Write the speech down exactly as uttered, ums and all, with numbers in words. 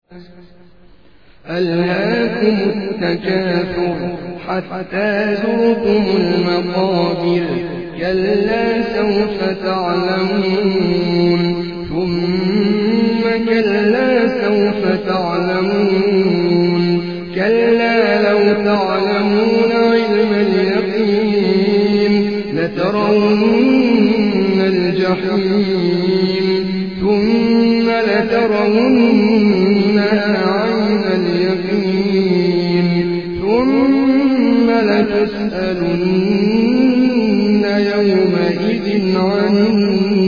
ألهاكم التكاثر حتى زرتم المقابر كلا سوف تعلمون ثم كلا سوف تعلمون كلا لو تعلمون علم اليقين لترون الجحيم ثم لترونها عين اليقين ثم لتسألن يومئذ عن